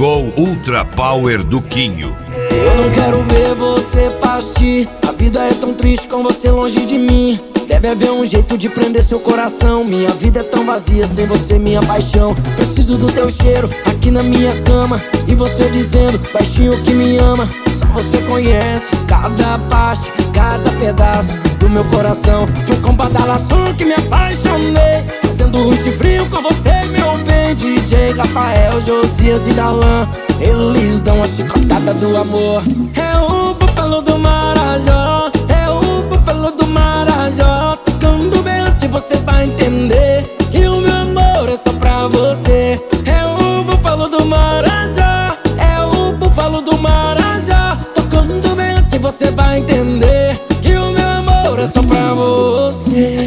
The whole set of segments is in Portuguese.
Gol Ultra Power do Quinho. Eu não quero ver você partir. A vida é tão triste com você longe de mim. Deve haver um jeito de prender seu coração. Minha vida é tão vazia sem você, minha paixão. Preciso do teu cheiro aqui na minha cama. E você dizendo, baixinho, que me ama. Só você conhece cada parte, cada pedaço do meu coração. Foi com badalação que me apaixonei, fazendo rush frio com você, meu bem. DJ Rafael, Josias e Darlan, eles dão a chicotada do amor. É o búfalo do Marajó, é o búfalo do Marajó. Tocando bem antes você vai entender que o meu amor é só pra você. É o búfalo do Marajó, é o búfalo do Marajó. Tocando bem antes você vai entender que o meu amor é só pra você.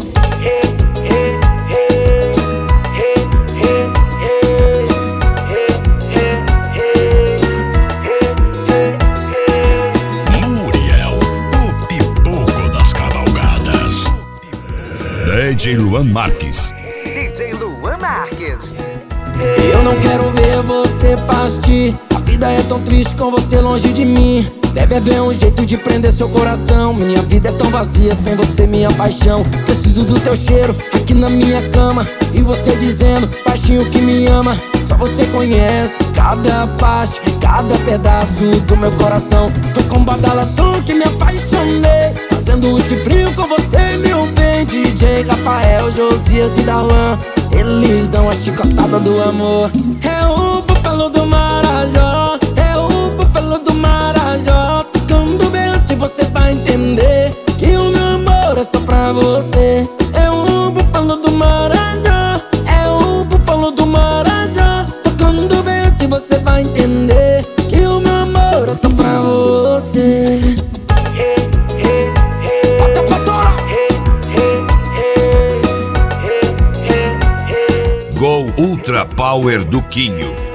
DJ Luan Marques. DJ Luan Marques. Eu não quero ver você partir. A vida é tão triste com você longe de mim. Deve haver um jeito de prender seu coração. Minha vida é tão vazia sem você, minha paixão. Preciso do teu cheiro aqui na minha cama. E você dizendo, baixinho, que me ama. Só você conhece cada parte, cada pedaço do meu coração. Foi com badalação que me apaixonei, fazendo rush frio com você, meu bem. DJ Rafael, Josias e Darlan, eles dão a chicotada do amor. É o búfalo do Marajó, é o búfalo do Marajó. Tocando bem antes você vai entender que o meu amor é só pra você. É o búfalo do Marajó, é o búfalo do Marajó. Tocando bem antes você vai entender que o meu amor é só pra você. Bota pra torar. Gol Ultra Power do Quinho.